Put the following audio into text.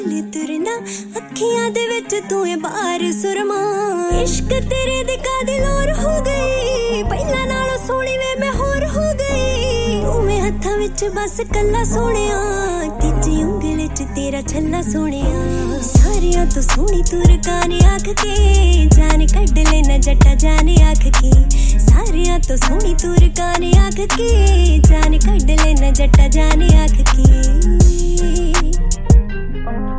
तुरना अखियां दे विच तू है बार सुरमा इश्क तेरे दी कादिल और हो गई पहला नालों सोहनी वे मैं होर हो गई उवें हत्थां विच बस कल्ला सोहणिया तीजी उंगल च तेरा छल्ला सोहणिया सारियां तो सोहनी तू रकाने आख के जान कढ लेना जट्टा जाने आख के सारियां तो सोहनी तू रकाने आख के जान कढ लेना जट्टा जाने आख के